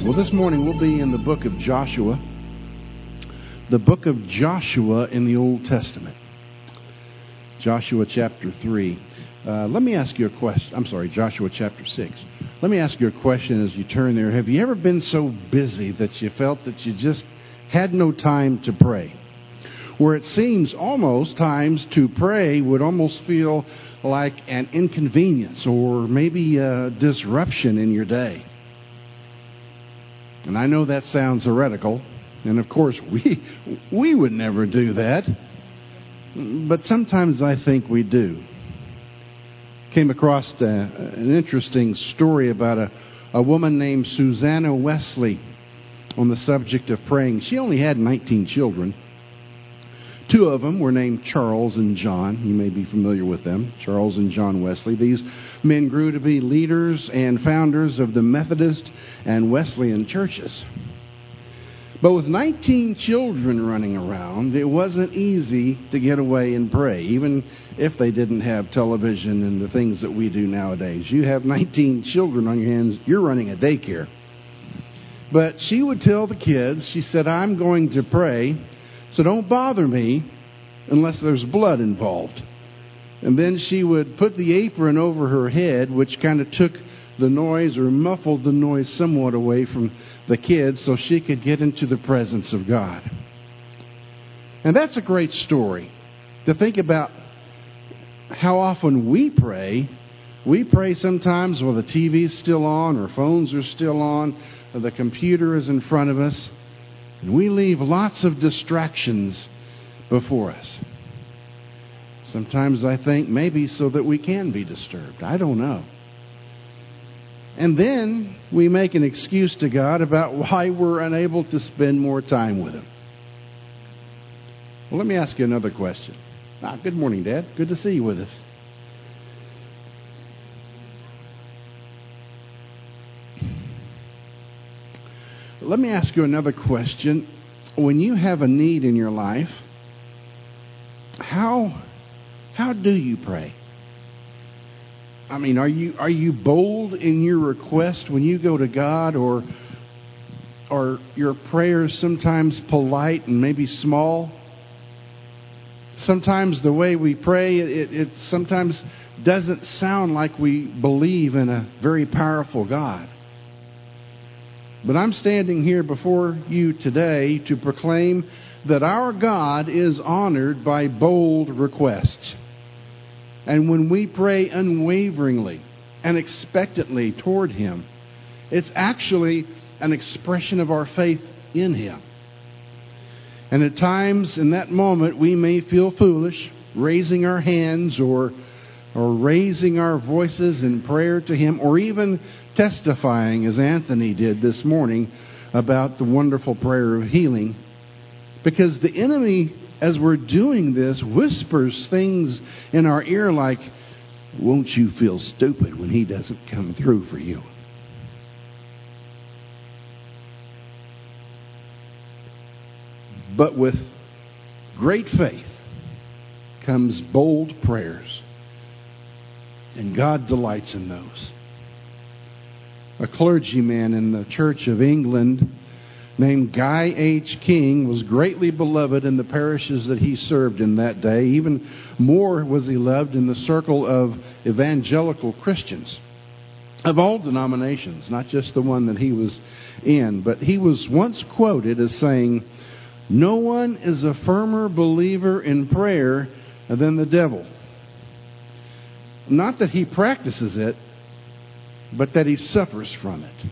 Well, this morning we'll be in the book of Joshua. The book of Joshua in the Old Testament. Joshua chapter 3. Let me ask you a question. I'm sorry, Joshua chapter 6. Let me ask you a question as you turn there. Have you ever been so busy that you felt that you just had no time to pray? Where it seems almost times to pray would almost feel like an inconvenience or maybe a disruption in your day. And I know that sounds heretical, and of course we would never do that, but sometimes I think we do. Came across an interesting story about a woman named Susanna Wesley on the subject of praying. She only had 19 children. 2 of them were named Charles and John. You may be familiar with them, Charles and John Wesley. These men grew to be leaders and founders of the Methodist and Wesleyan churches. But with 19 children running around, it wasn't easy to get away and pray, even if they didn't have television and the things that we do nowadays. You have 19 children on your hands, you're running a daycare. But she would tell the kids, she said, I'm going to pray, so don't bother me unless there's blood involved. And then she would put the apron over her head, which kind of took the noise or muffled the noise somewhat away from the kids so she could get into the presence of God. And that's a great story to think about how often we pray. We pray sometimes while the TV's still on, or phones are still on, or the computer is in front of us. And we leave lots of distractions before us. Sometimes I think maybe so that we can be disturbed. I don't know. And then we make an excuse to God about why we're unable to spend more time with Him. Well, let me ask you another question. Good morning, Dad. Good to see you with us. Let me ask you another question. When you have a need in your life, how do you pray? I mean, are you bold in your request when you go to God, or are your prayers sometimes polite and maybe small? Sometimes the way we pray, it sometimes doesn't sound like we believe in a very powerful God. But I'm standing here before you today to proclaim that our God is honored by bold requests. And when we pray unwaveringly and expectantly toward Him, it's actually an expression of our faith in Him. And at times in that moment we may feel foolish, raising our hands or raising our voices in prayer to Him, or even testifying, as Anthony did this morning, about the wonderful prayer of healing. Because the enemy, as we're doing this, whispers things in our ear like, won't you feel stupid when He doesn't come through for you? But with great faith comes bold prayers. And God delights in those. A clergyman in the Church of England named Guy H. King was greatly beloved in the parishes that he served in that day. Even more was he loved in the circle of evangelical Christians of all denominations, not just the one that he was in. But he was once quoted as saying, "No one is a firmer believer in prayer than the devil. Not that he practices it, but that he suffers from it."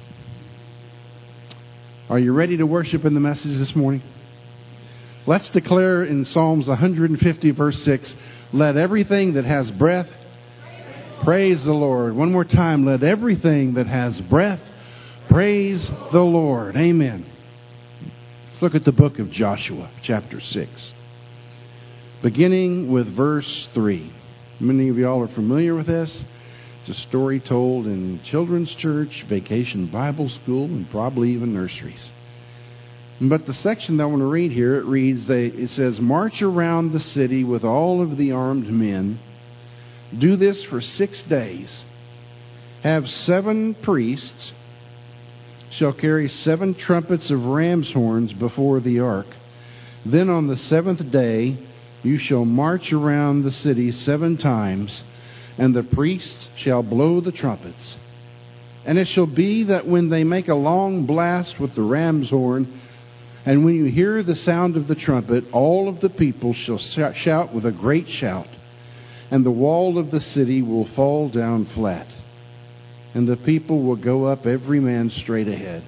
Are you ready to worship in the message this morning? Let's declare in Psalms 150, verse 6, let everything that has breath praise the Lord. One more time, let everything that has breath praise the Lord. Amen. Let's look at the book of Joshua, chapter 6, beginning with verse 3. Many of y'all are familiar with this. It's a story told in children's church, vacation Bible school, and probably even nurseries. But the section that I want to read here, it says, march around the city with all of the armed men. Do this for 6 days. Have 7 priests shall carry 7 trumpets of ram's horns before the ark. Then on the 7th day you shall march around the city 7 times, and the priests shall blow the trumpets. And it shall be that when they make a long blast with the ram's horn, and when you hear the sound of the trumpet, all of the people shall shout with a great shout, and the wall of the city will fall down flat, and the people will go up every man straight ahead.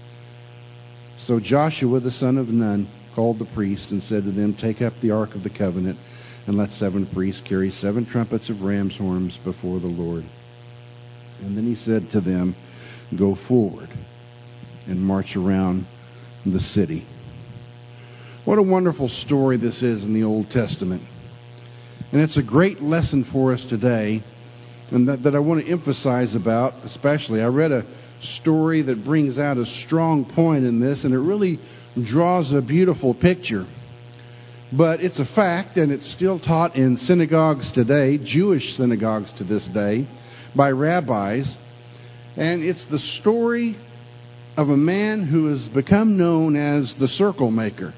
So Joshua the son of Nun called the priests and said to them, take up the ark of the covenant, and let 7 priests carry 7 trumpets of ram's horns before the Lord. And then he said to them, go forward and march around the city. What a wonderful story this is in the Old Testament. And it's a great lesson for us today, and that I want to emphasize about especially. I read a story that brings out a strong point in this, and it really draws a beautiful picture. But it's a fact, and it's still taught in synagogues today, Jewish synagogues to this day, by rabbis. And it's the story of a man who has become known as the circle maker.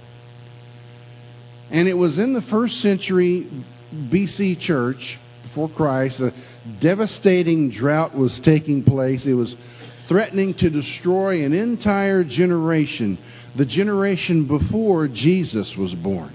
And it was in the 1st century BC church, before Christ, a devastating drought was taking place. It was threatening to destroy an entire generation, the generation before Jesus was born.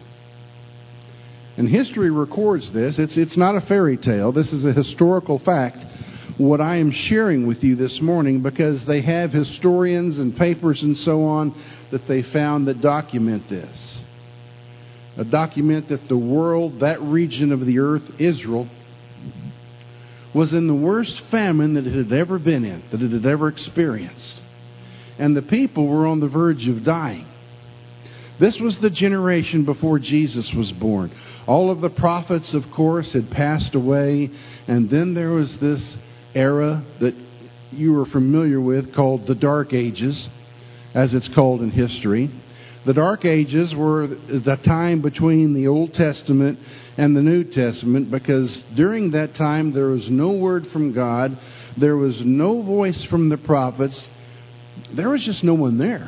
And history records this. It's not a fairy tale. This is a historical fact, what I am sharing with you this morning, because they have historians and papers and so on that they found that document this. A document that the world, that region of the earth, Israel, was in the worst famine that it had ever been in, that it had ever experienced. And the people were on the verge of dying. This was the generation before Jesus was born. All of the prophets, of course, had passed away. And then there was this era that you are familiar with called the Dark Ages, as it's called in history. The Dark Ages were the time between the Old Testament and the New Testament, because during that time there was no word from God. There was no voice from the prophets. There was just no one there.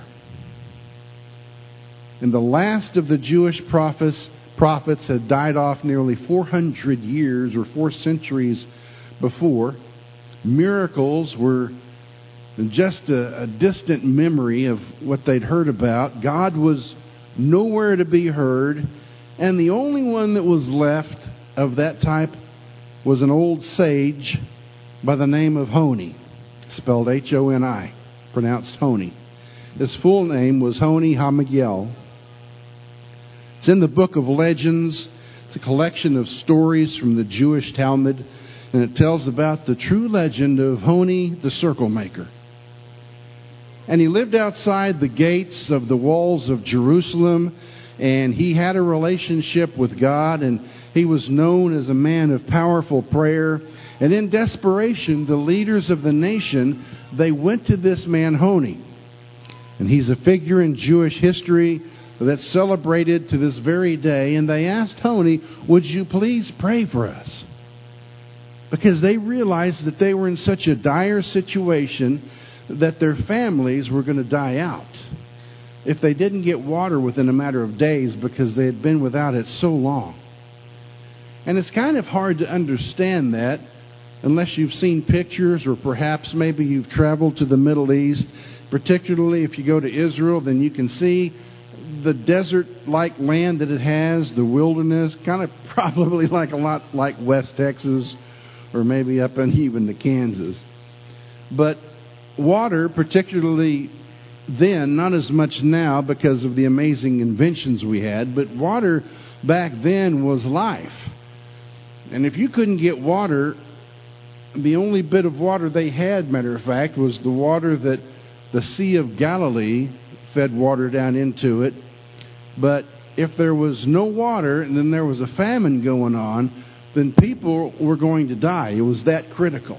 And the last of the Jewish prophets had died off nearly 400 years or 4 centuries before. Miracles were just a distant memory of what they'd heard about. God was nowhere to be heard. And the only one that was left of that type was an old sage by the name of Honi, spelled H-O-N-I, pronounced Honi. His full name was Honi HaMegiel. It's in the Book of Legends. It's a collection of stories from the Jewish Talmud, and it tells about the true legend of Honi the circle maker. And he lived outside the gates of the walls of Jerusalem, and he had a relationship with God, and he was known as a man of powerful prayer. And in desperation, the leaders of the nation, they went to this man Honi. And he's a figure in Jewish history that's celebrated to this very day. And they asked Honi, would you please pray for us? Because they realized that they were in such a dire situation that their families were going to die out if they didn't get water within a matter of days, because they had been without it so long. And it's kind of hard to understand that unless you've seen pictures, or perhaps maybe you've traveled to the Middle East. Particularly if you go to Israel, then you can see the desert-like land that it has, the wilderness, kind of probably like a lot like West Texas, or maybe up in even to Kansas. But water, particularly then, not as much now because of the amazing inventions we had, but water back then was life. And if you couldn't get water, the only bit of water they had, matter of fact, was the water that the Sea of Galilee fed water down into it. But if there was no water and then there was a famine going on, then people were going to die. It was that critical.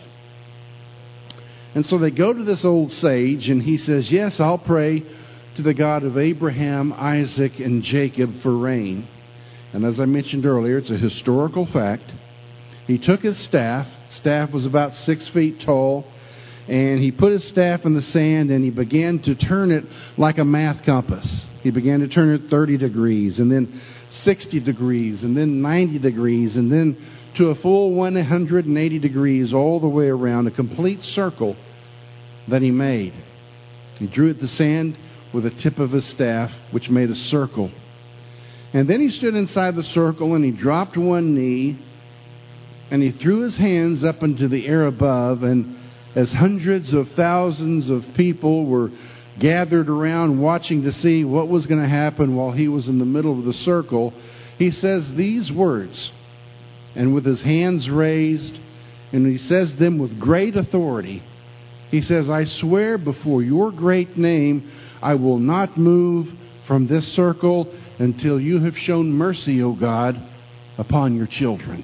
And so they go to this old sage, and he says, yes, I'll pray to the God of Abraham, Isaac, and Jacob for rain. And as I mentioned earlier, it's a historical fact. He took his staff. Staff was about 6 feet tall. And he put his staff in the sand, and he began to turn it like a math compass. He began to turn it 30 degrees, and then 60 degrees, and then 90 degrees, and then to a full 180 degrees all the way around, a complete circle that he made. He drew at the sand with the tip of his staff, which made a circle. And then he stood inside the circle, and he dropped one knee, and he threw his hands up into the air above, and as hundreds of thousands of people were gathered around watching to see what was going to happen while he was in the middle of the circle, he says these words, and with his hands raised, and he says them with great authority. He says, I swear before your great name, I will not move from this circle until you have shown mercy, O God, upon your children.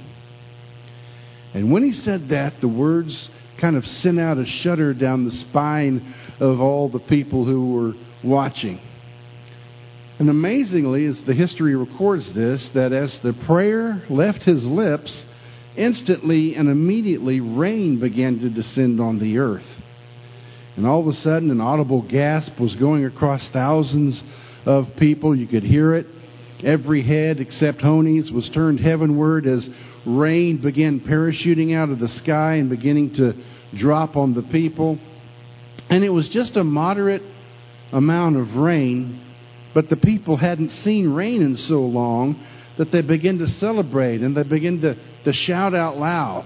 And when he said that, the words kind of sent out a shudder down the spine of all the people who were watching. And amazingly, as the history records this, that as the prayer left his lips, instantly and immediately rain began to descend on the earth. And all of a sudden, an audible gasp was going across thousands of people. You could hear it. Every head except Honi's was turned heavenward as rain began parachuting out of the sky and beginning to drop on the people. And it was just a moderate amount of rain, but the people hadn't seen rain in so long that they began to celebrate and they began to shout out loud.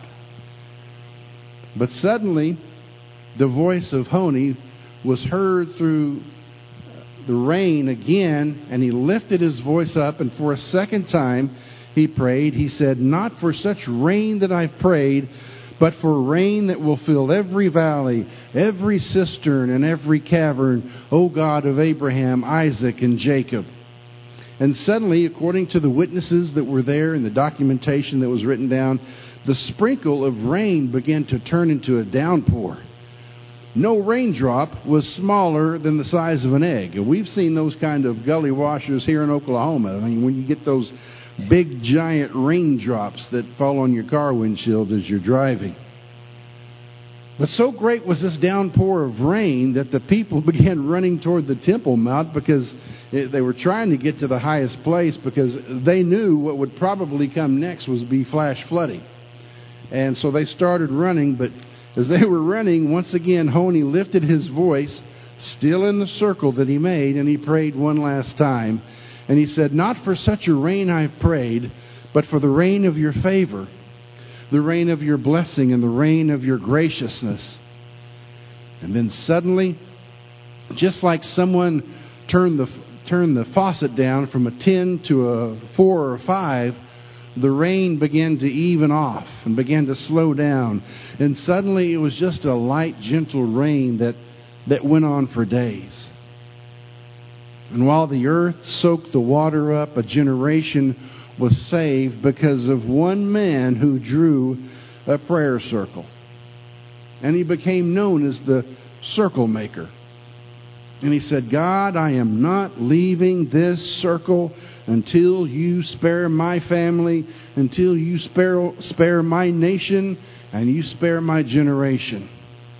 But suddenly, the voice of Honi was heard through the rain again, and he lifted his voice up, and for a second time he prayed. He said, not for such rain that I've prayed, but for rain that will fill every valley, every cistern, and every cavern, O God of Abraham, Isaac, and Jacob. And suddenly, according to the witnesses that were there in the documentation that was written down, the sprinkle of rain began to turn into a downpour. No raindrop was smaller than the size of an egg. And we've seen those kind of gully washers here in Oklahoma. I mean, when you get those big, giant raindrops that fall on your car windshield as you're driving. But so great was this downpour of rain that the people began running toward the Temple Mount because they were trying to get to the highest place because they knew what would probably come next was be flash flooding. And so they started running, but as they were running, once again, Honi lifted his voice, still in the circle that he made, and he prayed one last time. And he said, not for such a rain I've prayed, but for the rain of your favor, the rain of your blessing, and the rain of your graciousness. And then suddenly, just like someone turned the faucet down from a 10 to a 4 or a 5, the rain began to even off and began to slow down. And suddenly it was just a light, gentle rain that went on for days. And while the earth soaked the water up, a generation was saved because of one man who drew a prayer circle. And he became known as the circle maker. And he said, God, I am not leaving this circle until you spare my family, until you spare my nation, and you spare my generation.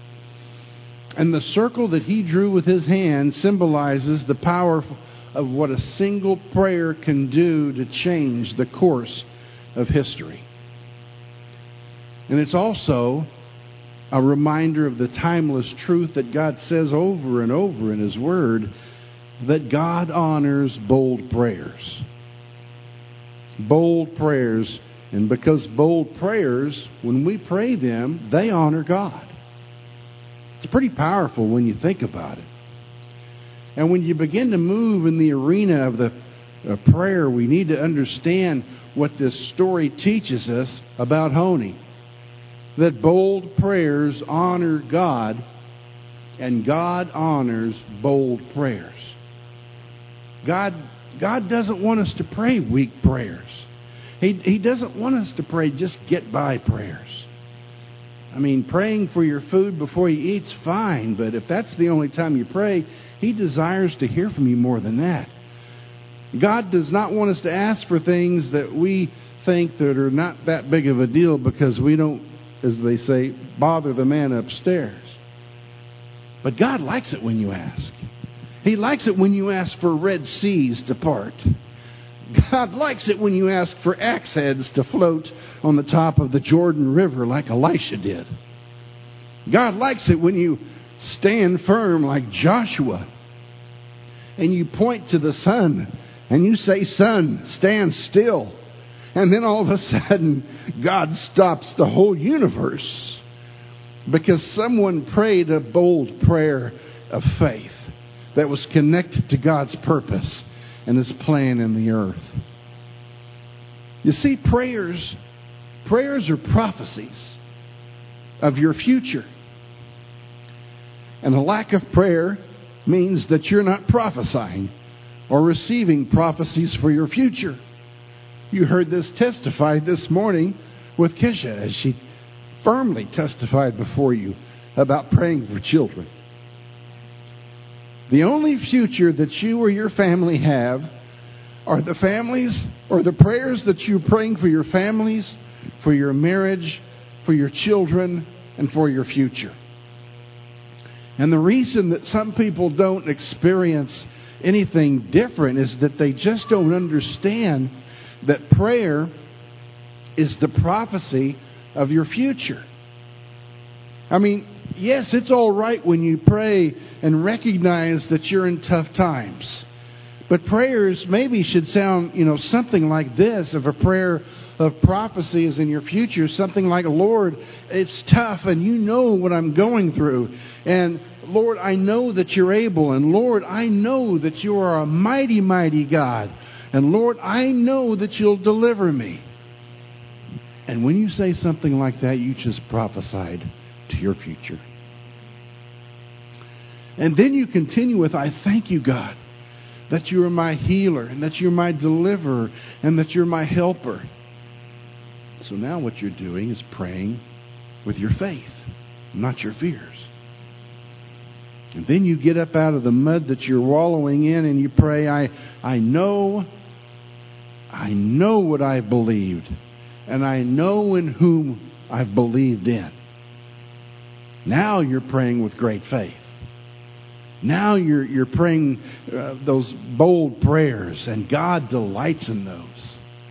And the circle that he drew with his hand symbolizes the power of what a single prayer can do to change the course of history. And it's also a reminder of the timeless truth that God says over and over in His Word, that God honors bold prayers. Bold prayers. And because bold prayers, when we pray them, they honor God. It's pretty powerful when you think about it. And when you begin to move in the arena of the prayer, we need to understand what this story teaches us about Honi. That bold prayers honor God, and God honors bold prayers. God doesn't want us to pray weak prayers. He doesn't want us to pray just get by prayers. I mean, praying for your food before you eat's fine, but if that's the only time you pray, He desires to hear from you more than that. God does not want us to ask for things that we think that are not that big of a deal because we don't, as they say, bother the man upstairs. But God likes it when you ask. He likes it when you ask for Red Seas to part. God likes it when you ask for axe heads to float on the top of the Jordan River like Elisha did. God likes it when you stand firm like Joshua and you point to the sun and you say, "Sun, stand still." And then all of a sudden, God stops the whole universe because someone prayed a bold prayer of faith that was connected to God's purpose and His plan in the earth. You see, prayers are prophecies of your future. And a lack of prayer means that you're not prophesying or receiving prophecies for your future. You heard this testified this morning with Kesha as she firmly testified before you about praying for children. The only future that you or your family have are the families or the prayers that you're praying for your families, for your marriage, for your children, and for your future. And the reason that some people don't experience anything different is that they just don't understand that prayer is the prophecy of your future. I mean, yes, it's all right when you pray and recognize that you're in tough times. But prayers maybe should sound, something like this. If a prayer of prophecy is in your future, something like, "Lord, it's tough and you know what I'm going through. And Lord, I know that you're able. And Lord, I know that you are a mighty, mighty God. And Lord, I know that you'll deliver me." And when you say something like that, you just prophesied to your future. And then you continue with, "I thank you, God, that you are my healer and that you're my deliverer and that you're my helper." So now what you're doing is praying with your faith, not your fears. And then you get up out of the mud that you're wallowing in and you pray, I know what I've believed, and I know in whom I've believed in. Now you're praying with great faith. Now you're praying those bold prayers, and God delights in those.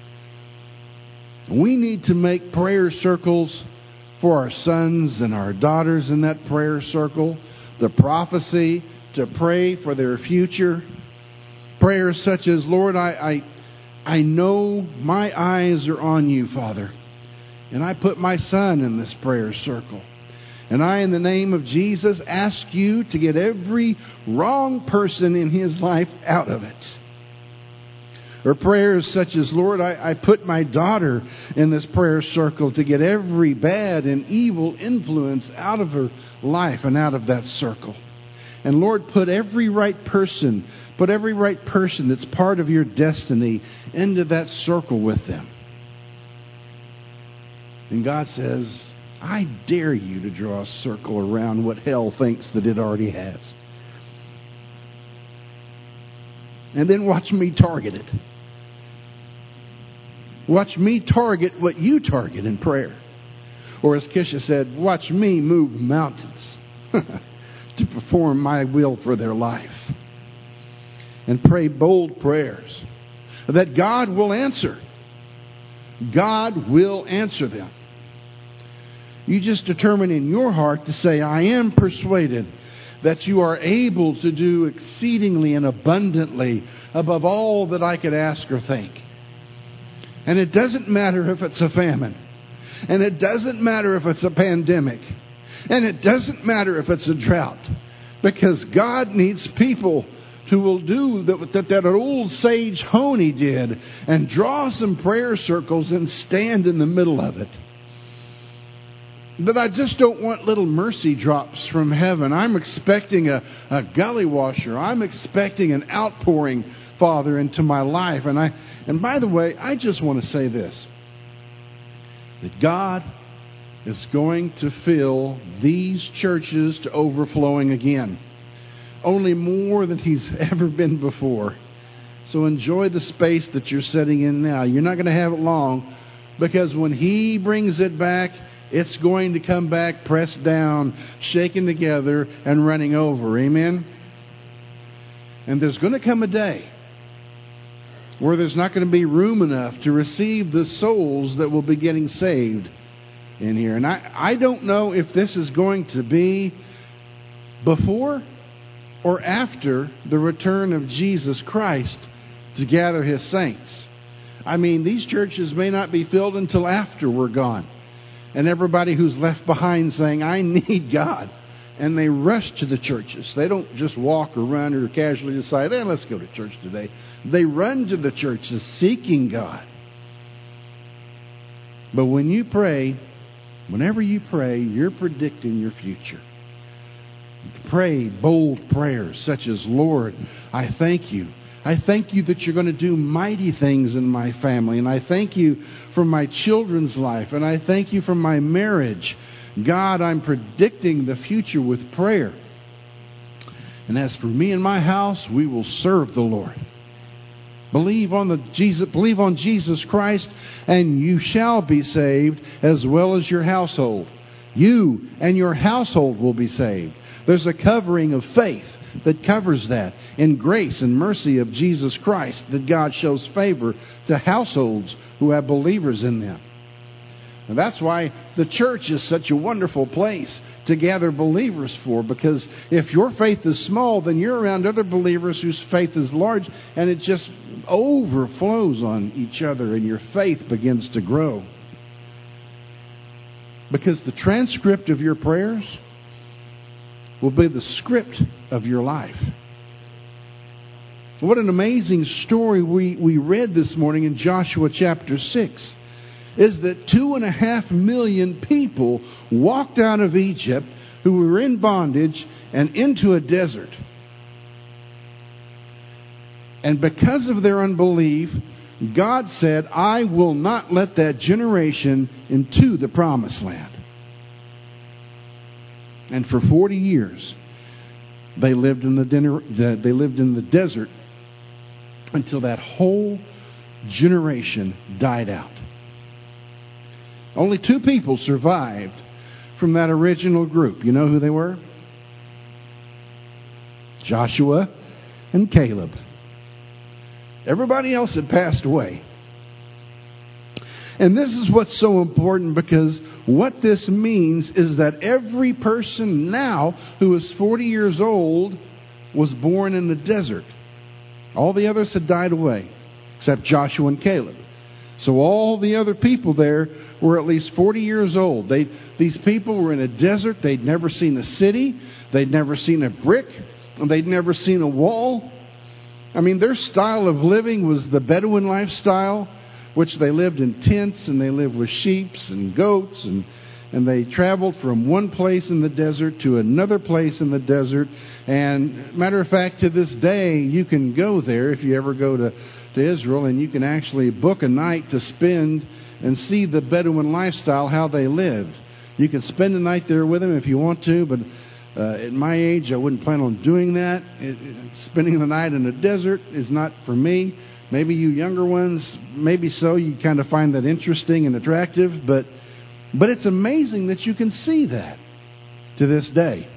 We need to make prayer circles for our sons and our daughters in that prayer circle. The prophecy to pray for their future. Prayers such as, "Lord, I know my eyes are on you, Father. And I put my son in this prayer circle. And I, in the name of Jesus, ask you to get every wrong person in his life out of it." Or prayers such as, "Lord, I put my daughter in this prayer circle to get every bad and evil influence out of her life and out of that circle. And Lord, put every right person that's part of your destiny into that circle with them." And God says, "I dare you to draw a circle around what hell thinks that it already has. And then watch me target it. Watch me target what you target in prayer." Or as Kesha said, "Watch me move mountains to perform my will for their life." And pray bold prayers that God will answer. God will answer them. You just determine in your heart to say, "I am persuaded that you are able to do exceedingly and abundantly above all that I could ask or think." And it doesn't matter if it's a famine. And it doesn't matter if it's a pandemic. And it doesn't matter if it's a drought. Because God needs people who will do that old sage Honey did and draw some prayer circles and stand in the middle of it. That I just don't want little mercy drops from heaven. I'm expecting a gully washer. I'm expecting an outpouring, Father, into my life. And by the way, I just want to say this. That God is going to fill these churches to overflowing again. Only more than He's ever been before. So enjoy the space that you're sitting in now. You're not going to have it long, because when He brings it back, It's going to come back pressed down, shaken together, and running over. Amen? And there's going to come a day where there's not going to be room enough to receive the souls that will be getting saved in here. And I don't know if this is going to be before or after the return of Jesus Christ to gather His saints. I mean, these churches may not be filled until after we're gone. And everybody who's left behind saying, I need God. And they rush to the churches. They don't just walk or run or casually decide, let's go to church today. They run to the churches seeking God. But when you pray, whenever you pray, you're predicting your future. Pray bold prayers such as, Lord, I thank you. I thank you that you're going to do mighty things in my family. And I thank you for my children's life. And I thank you for my marriage. God, I'm predicting the future with prayer. And as for me and my house, we will serve the Lord. Believe on Jesus Christ, and you shall be saved, as well as your household. You and your household will be saved. There's a covering of faith that covers that in grace and mercy of Jesus Christ, that God shows favor to households who have believers in them. And that's why the church is such a wonderful place to gather believers for, because if your faith is small, then you're around other believers whose faith is large, and it just overflows on each other, and your faith begins to grow. Because the transcript of your prayers will be the script of your life. What an amazing story we read this morning in Joshua chapter 6. Is that 2.5 million people walked out of Egypt who were in bondage and into a desert. And because of their unbelief, God said, I will not let that generation into the promised land. And for 40 years, they lived in the desert until that whole generation died out. Only 2 people survived from that original group. You know who they were? Joshua and Caleb. Everybody else had passed away. And this is what's so important, because what this means is that every person now who is 40 years old was born in the desert. All the others had died away, except Joshua and Caleb. So all the other people there were at least 40 years old. These people were in a desert. They'd never seen a city. They'd never seen a brick. And they'd never seen a wall. I mean, their style of living was the Bedouin lifestyle, which they lived in tents, and they lived with sheep and goats, and they traveled from one place in the desert to another place in the desert. And matter of fact, to this day, you can go there if you ever go to Israel, and you can actually book a night to spend and see the Bedouin lifestyle, how they lived. You can spend the night there with them if you want to, but at my age, I wouldn't plan on doing that. Spending the night in the desert is not for me. Maybe you younger ones, maybe so. You kind of find that interesting and attractive, but it's amazing that you can see that to this day.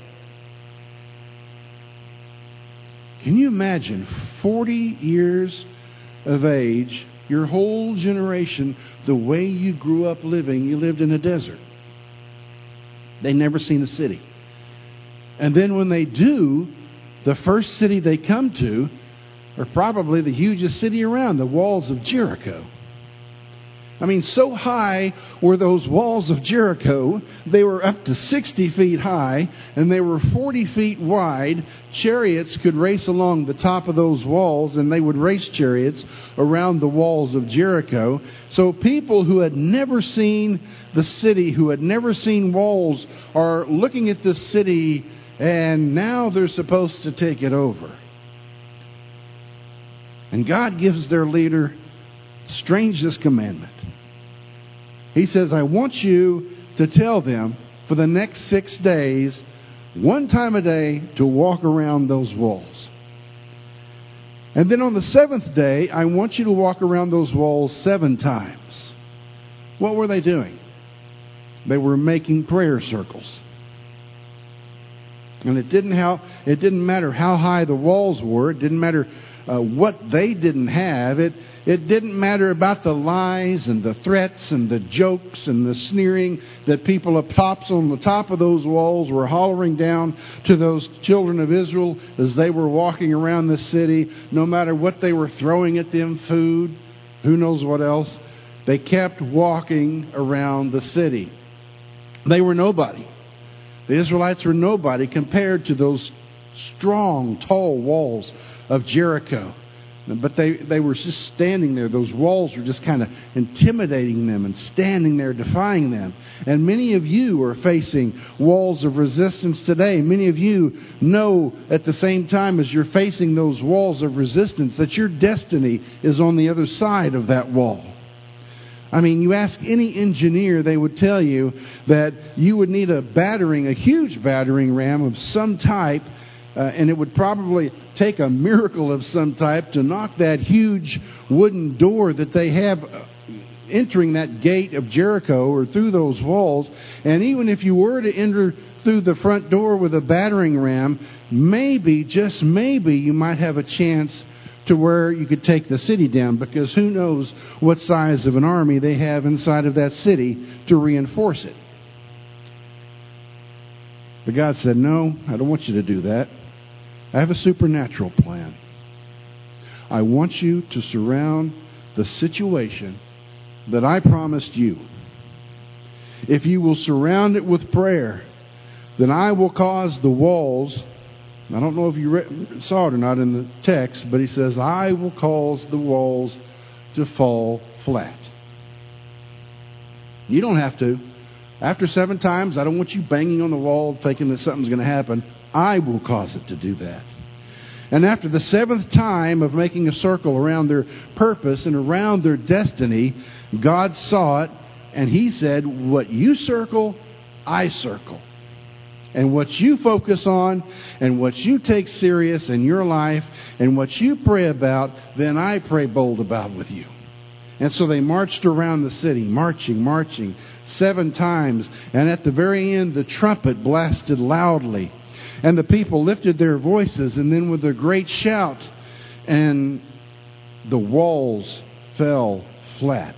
Can you imagine 40 years of age, your whole generation, the way you grew up living, you lived in a desert. They'd never seen a city. And then when they do, the first city they come to are probably the hugest city around, the walls of Jericho. I mean, so high were those walls of Jericho, they were up to 60 feet high, and they were 40 feet wide. Chariots could race along the top of those walls, and they would race chariots around the walls of Jericho. So people who had never seen the city, who had never seen walls, are looking at this city, and now they're supposed to take it over. And God gives their leader the strangest commandment. He says, I want you to tell them for the next 6 days, one time a day, to walk around those walls. And then on the 7th day, I want you to walk around those walls 7 times. What were they doing? They were making prayer circles. And it didn't matter how high the walls were. It didn't matter what they didn't have. It didn't matter about the lies and the threats and the jokes and the sneering that people up tops on the top of those walls were hollering down to those children of Israel as they were walking around the city. No matter what they were throwing at them, food, who knows what else, they kept walking around the city. They were nobody. The Israelites were nobody compared to those strong, tall walls of Jericho. But they were just standing there. Those walls were just kind of intimidating them and standing there defying them. And many of you are facing walls of resistance today. Many of you know at the same time as you're facing those walls of resistance that your destiny is on the other side of that wall. I mean, you ask any engineer, they would tell you that you would need a huge battering ram of some type, and it would probably take a miracle of some type to knock that huge wooden door that they have entering that gate of Jericho or through those walls. And even if you were to enter through the front door with a battering ram, maybe, just maybe, you might have a chance to where you could take the city down, because who knows what size of an army they have inside of that city to reinforce it. But God said, no, I don't want you to do that. I have a supernatural plan. I want you to surround the situation that I promised you. If you will surround it with prayer, then I will cause the walls. I don't know if you saw it or not in the text, but he says, I will cause the walls to fall flat. You don't have to. After 7 times, I don't want you banging on the wall thinking that something's going to happen. I will cause it to do that. And after the 7th time of making a circle around their purpose and around their destiny, God saw it, and he said, what you circle, I circle. And what you focus on and what you take serious in your life and what you pray about, then I pray bold about with you. And so they marched around the city, marching 7 times. And at the very end, the trumpet blasted loudly. And the people lifted their voices, and then with a great shout, and the walls fell flat.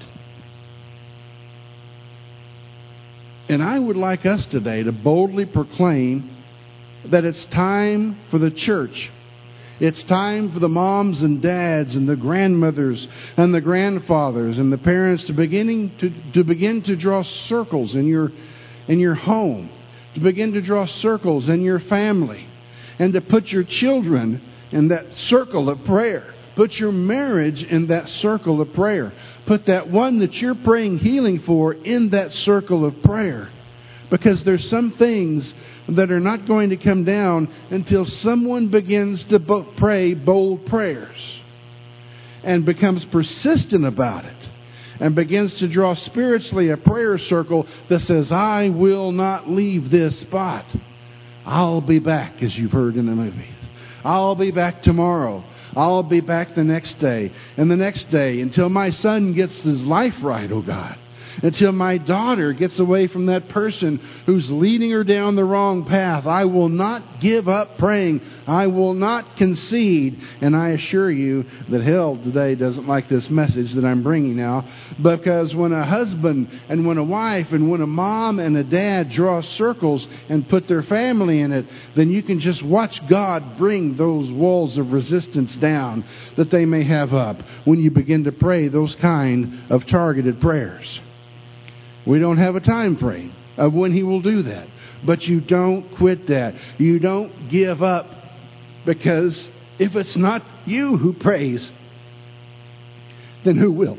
And I would like us today to boldly proclaim that it's time for the church. It's time for the moms and dads and the grandmothers and the grandfathers and the parents to begin to draw circles in your home, to begin to draw circles in your family, and to put your children in that circle of prayer. Put your marriage in that circle of prayer. Put that one that you're praying healing for in that circle of prayer. Because there's some things that are not going to come down until someone begins to pray bold prayers and becomes persistent about it and begins to draw spiritually a prayer circle that says, I will not leave this spot. I'll be back, as you've heard in the movies. I'll be back tomorrow. I'll be back the next day and the next day until my son gets his life right, oh God. Until my daughter gets away from that person who's leading her down the wrong path. I will not give up praying. I will not concede. And I assure you that hell today doesn't like this message that I'm bringing now. Because when a husband and when a wife and when a mom and a dad draw circles and put their family in it, then you can just watch God bring those walls of resistance down that they may have up when you begin to pray those kind of targeted prayers. We don't have a time frame of when he will do that. But you don't quit that. You don't give up, because if it's not you who prays, then who will?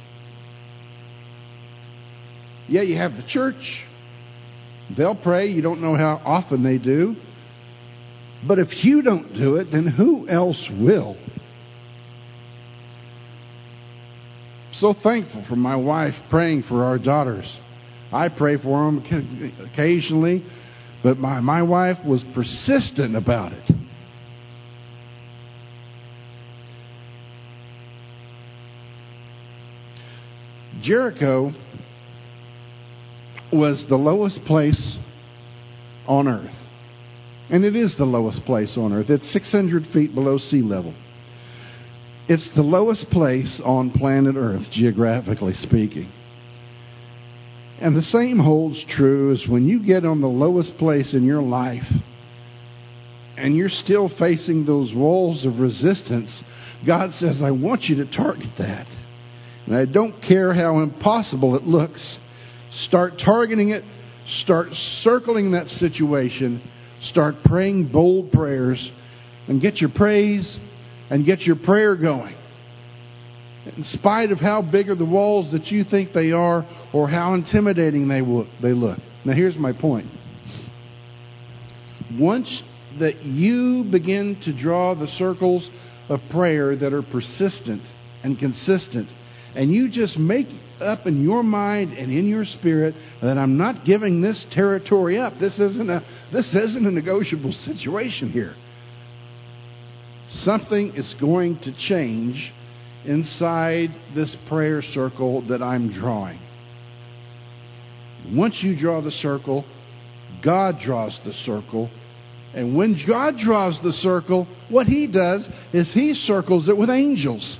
Yeah, you have the church. They'll pray. You don't know how often they do. But if you don't do it, then who else will? So thankful for my wife praying for our daughters. I pray for them occasionally, but my wife was persistent about it. Jericho was the lowest place on earth. And it is the lowest place on earth. It's 600 feet below sea level. It's the lowest place on planet Earth, geographically speaking. And the same holds true as when you get on the lowest place in your life and you're still facing those walls of resistance. God says, I want you to target that. And I don't care how impossible it looks. Start targeting it. Start circling that situation. Start praying bold prayers. And get your praise and get your prayer going. In spite of how big are the walls that you think they are or how intimidating they look. Now here's my point. Once that you begin to draw the circles of prayer that are persistent and consistent, and you just make up in your mind and in your spirit that I'm not giving this territory up. This isn't a negotiable situation here. Something is going to change inside this prayer circle that I'm drawing. Once you draw the circle, God draws the circle. And when God draws the circle, what He does is He circles it with angels.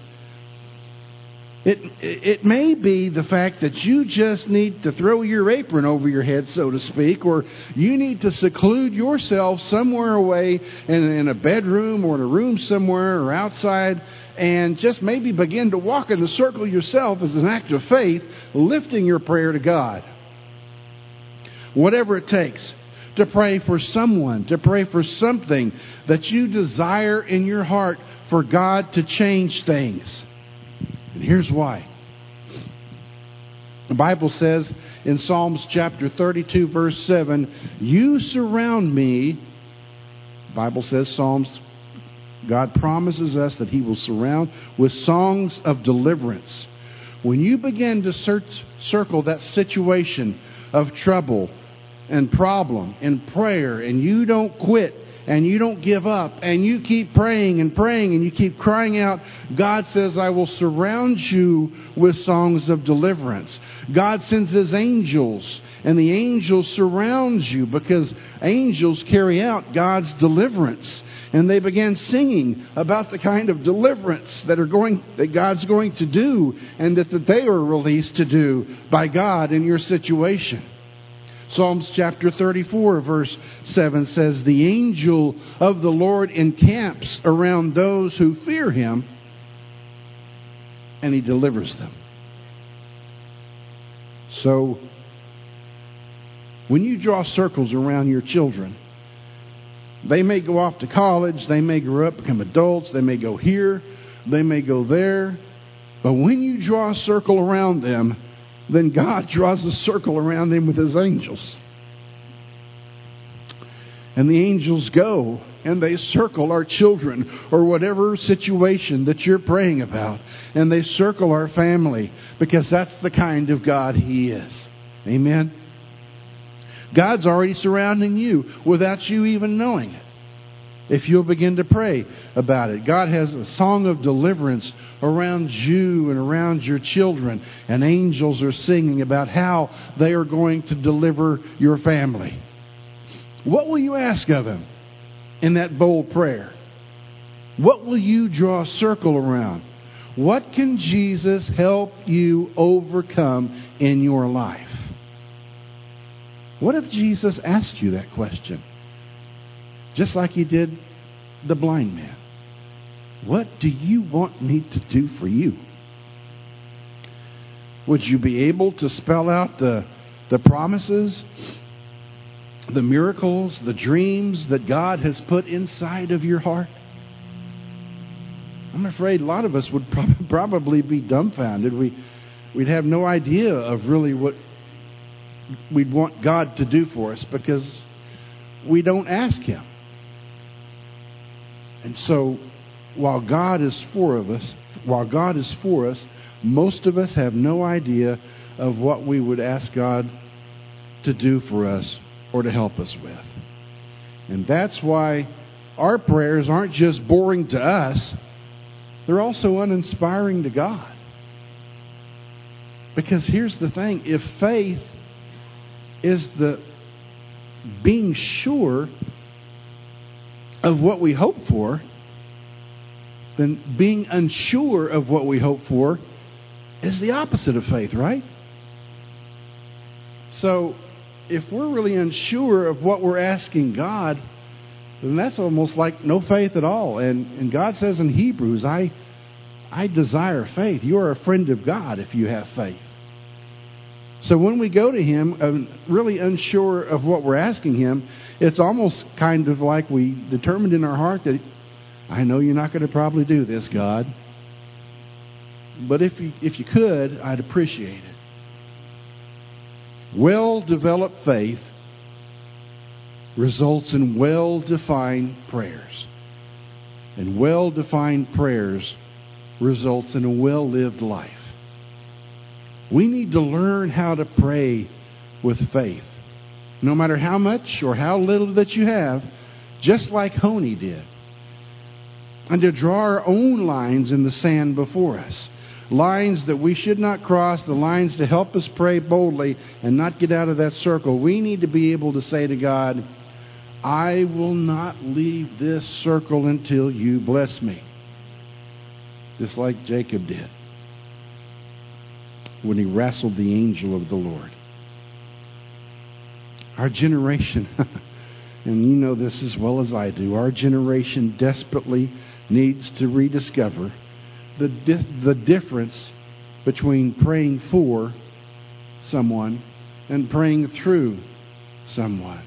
It may be the fact that you just need to throw your apron over your head, so to speak, or you need to seclude yourself somewhere away in a bedroom or in a room somewhere or outside and just maybe begin to walk in the circle yourself as an act of faith, lifting your prayer to God. Whatever it takes to pray for someone, to pray for something that you desire in your heart for God to change things. And here's why. The Bible says in Psalms chapter 32, verse 7, you surround me. The Bible says God promises us that He will surround with songs of deliverance. When you begin to circle that situation of trouble and problem in prayer, and you don't quit, and you don't give up, and you keep praying and praying, and you keep crying out, God says, I will surround you with songs of deliverance. God sends His angels, and the angels surround you because angels carry out God's deliverance. And they began singing about the kind of deliverance that God's going to do, and that they are released to do by God in your situation. Psalms chapter 34 verse 7 says, the angel of the Lord encamps around those who fear Him, and He delivers them. So, when you draw circles around your children, they may go off to college, they may grow up, become adults, they may go here, they may go there, but when you draw a circle around them, then God draws a circle around them with His angels. And the angels go and they circle our children or whatever situation that you're praying about. And they circle our family because that's the kind of God He is. Amen? God's already surrounding you without you even knowing it. If you'll begin to pray about it. God has a song of deliverance around you and around your children. And angels are singing about how they are going to deliver your family. What will you ask of Him in that bold prayer? What will you draw a circle around? What can Jesus help you overcome in your life? What if Jesus asked you that question? Just like He did the blind man. What do you want me to do for you? Would you be able to spell out the promises, the miracles, the dreams that God has put inside of your heart? I'm afraid a lot of us would probably be dumbfounded. We'd have no idea of really what we'd want God to do for us because we don't ask Him. And so, while God is for us, most of us have no idea of what we would ask God to do for us or to help us with. And that's why our prayers aren't just boring to us, they're also uninspiring to God. Because here's the thing, if faith is the being sure of what we hope for, then being unsure of what we hope for is the opposite of faith, right? So if we're really unsure of what we're asking God, then that's almost like no faith at all. And God says in Hebrews, I desire faith. You are a friend of God if you have faith. So when we go to Him, really unsure of what we're asking Him, it's almost kind of like we determined in our heart that, I know you're not going to probably do this, God, but if you could, I'd appreciate it. Well-developed faith results in well-defined prayers. And well-defined prayers results in a well-lived life. We need to learn how to pray with faith. No matter how much or how little that you have, just like Honi did. And to draw our own lines in the sand before us. Lines that we should not cross, the lines to help us pray boldly and not get out of that circle. We need to be able to say to God, I will not leave this circle until you bless me. Just like Jacob did when he wrestled the angel of the Lord. Our generation, and you know this as well as I do, our generation desperately needs to rediscover the difference between praying for someone and praying through someone.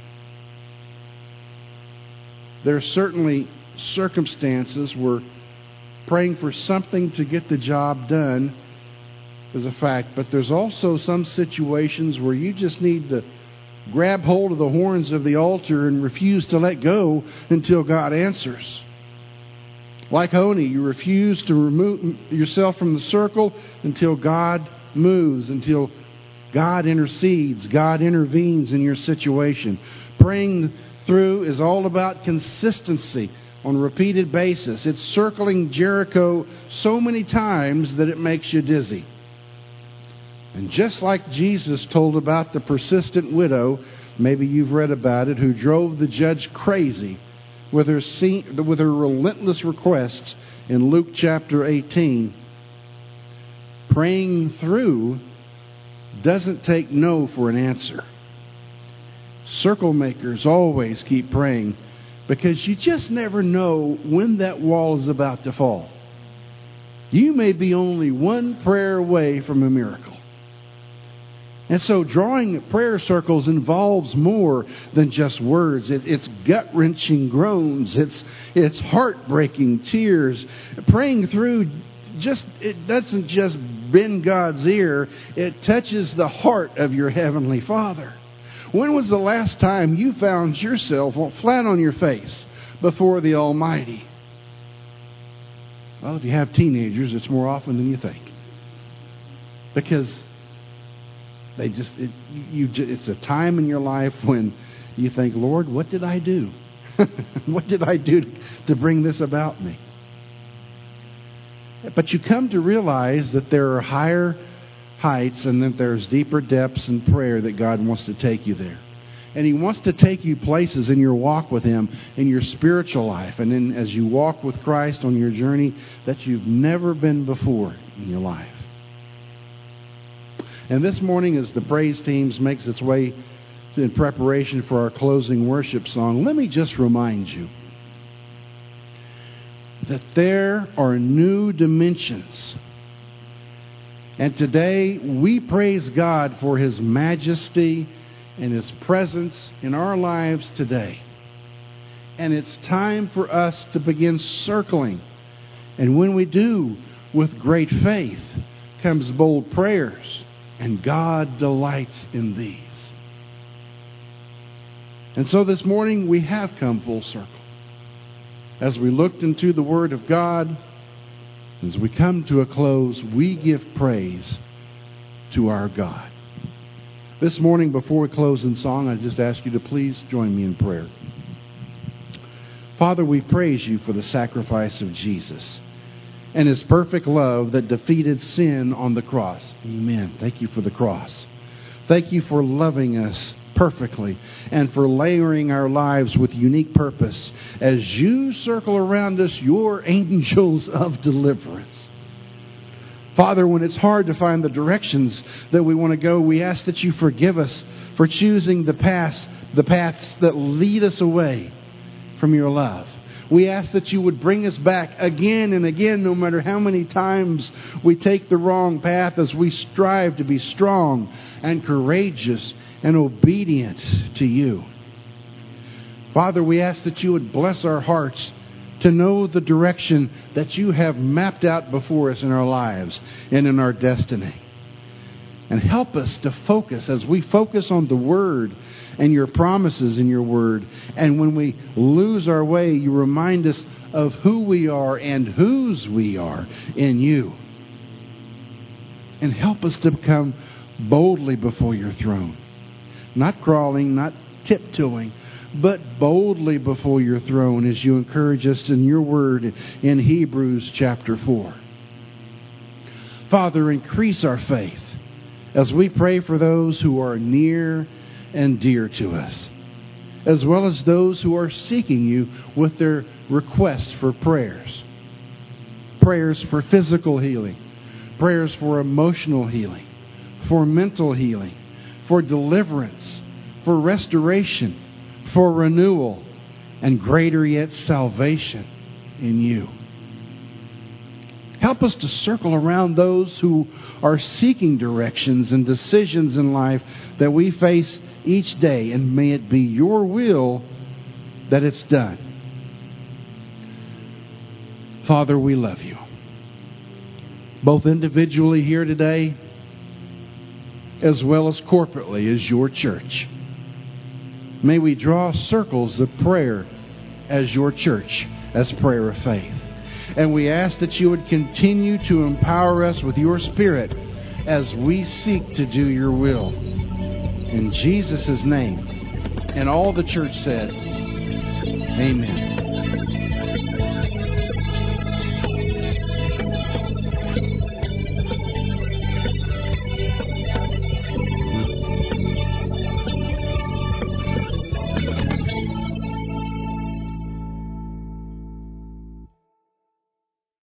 There are certainly circumstances where praying for something to get the job done is a fact, but there's also some situations where you just need to grab hold of the horns of the altar and refuse to let go until God answers. Like Honi, you refuse to remove yourself from the circle until God moves, until God intercedes, God intervenes in your situation. Praying through is all about consistency on a repeated basis. It's circling Jericho so many times that it makes you dizzy. And just like Jesus told about the persistent widow, maybe you've read about it, who drove the judge crazy with her relentless requests in Luke chapter 18, praying through doesn't take no for an answer. Circle makers always keep praying because you just never know when that wall is about to fall. You may be only one prayer away from a miracle. And so drawing prayer circles involves more than just words. It's gut-wrenching groans. It's heartbreaking tears. Praying through, it doesn't just bend God's ear. It touches the heart of your Heavenly Father. When was the last time you found yourself flat on your face before the Almighty? Well, if you have teenagers, it's more often than you think. Because it's a time in your life when you think, Lord, what did I do? What did I do to bring this about me? But you come to realize that there are higher heights and that there's deeper depths in prayer that God wants to take you there. And He wants to take you places in your walk with Him, in your spiritual life, and then as you walk with Christ on your journey that you've never been before in your life. And this morning, as the praise teams makes its way in preparation for our closing worship song, let me just remind you that there are new dimensions. And today, we praise God for His majesty and His presence in our lives today. And it's time for us to begin circling. And when we do, with great faith, comes bold prayers. And God delights in these. And so this morning we have come full circle. As we looked into the Word of God, as we come to a close, we give praise to our God. This morning, before we close in song, I just ask you to please join me in prayer. Father, we praise You for the sacrifice of Jesus and His perfect love that defeated sin on the cross. Amen. Thank You for the cross. Thank You for loving us perfectly and for layering our lives with unique purpose as you circle around us your angels of deliverance. Father, when it's hard to find the directions that we want to go, we ask that you forgive us for choosing the paths that lead us away from your love. We ask that you would bring us back again and again, no matter how many times we take the wrong path, as we strive to be strong and courageous and obedient to you. Father, we ask that you would bless our hearts to know the direction that you have mapped out before us in our lives and in our destiny. And help us to focus as we focus on the Word and your promises in your Word. And when we lose our way, you remind us of who we are and whose we are in you. And help us to come boldly before your throne. Not crawling, not tiptoeing, but boldly before your throne as you encourage us in your Word in Hebrews chapter 4. Father, increase our faith as we pray for those who are near and dear to us, as well as those who are seeking you with their requests for prayers. Prayers for physical healing, prayers for emotional healing, for mental healing, for deliverance, for restoration, for renewal, and greater yet, salvation in you. Help us to circle around those who are seeking directions and decisions in life that we face each day, and may it be your will that it's done. Father, we love you, both individually here today as well as corporately as your church. May we draw circles of prayer as your church, as prayer of faith. And we ask that you would continue to empower us with your Spirit as we seek to do your will. In Jesus' name. And all the church said, amen.